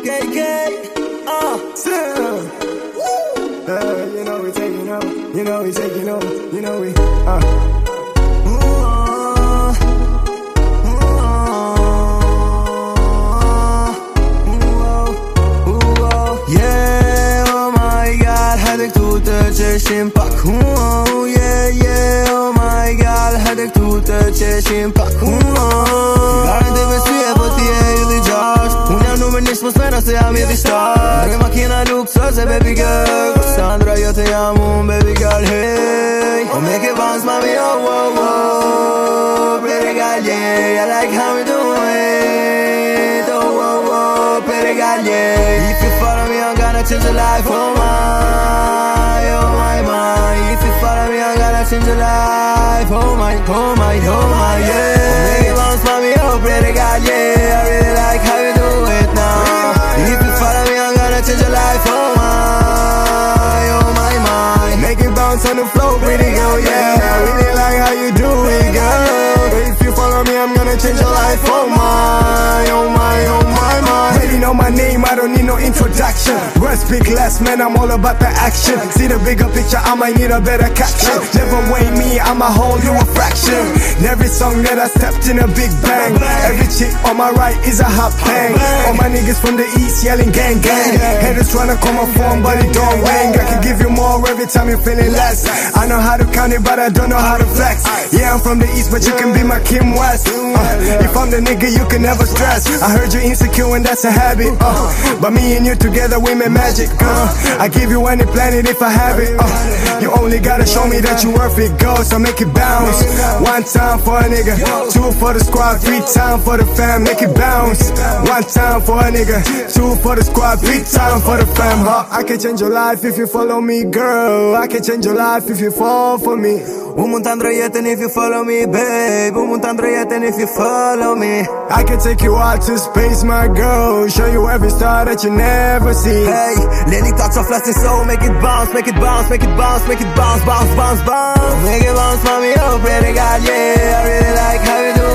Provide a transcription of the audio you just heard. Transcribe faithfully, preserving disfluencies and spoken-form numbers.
K K, uh, Sam. Uh, you know we taking over, you know we taking over, you know we, uh. Yeah, oh my God, هدك توتا چشم پاکون. Yeah, yeah, oh my God, هدك توتا چشم پاکون. Garante besvie på tio jars. Hon är nummer nyss måste spänna sig jag med i start. Med makina luxuösa baby girl. Sandra jag te amo baby girl hey. Och mycket bounce mami oh oh oh. Baby girl yeah, I like how we do it. Oh oh oh, baby girl yeah. If you follow me I'm gonna change your life oh my, oh my my. If you follow me I'm gonna change your life oh my, oh my, oh my yeah. Make it bounce mami oh pretty girl yeah. I really like how you do it now. If you follow me I'm gonna change your life oh my, oh my my. Make it bounce on the floor pretty girl yeah. I really like how you do it girl. If you follow me I'm gonna change your life oh my, oh my, oh my my. Already know my name I don't need no introduction. Words speak less man I'm all about the action. See the bigger picture I might need a better caption. Never weigh me I'm a whole new fraction. Every song that I stepped in a big bang. Every chick on my right is a hot bang. All my niggas from the east yelling gang gang. Haters tryna call my phone but it don't ring. I can give you more every time you're feeling less. I know how to count it but I don't know how to flex. Yeah I'm from the east but you can be my Kim West. uh, If I'm the nigga you can never stress. I heard you're insecure and that's a habit, uh, but me and you together we make magic, uh, I give you any planet if I have it, uh, you only gotta show me that you worth it. Go, so make it bounce. One time for a nigga, two for the squad, three time for the fam. Make it bounce. One time for a nigga, two for the squad, three time for the fam. Huh? I can change your life if you follow me, girl. I can change your life if you fall for me. ومن تندريتن if you follow me babe. ومن تندريتن if you follow me. I can take you out to space my girl. Show you every star that you never see. Hey, Lenny touch of lasting soul. Make it bounce, make it bounce, make it bounce, make it bounce, bounce, bounce, bounce. Make it bounce mommy oh pretty God yeah. I really like how you do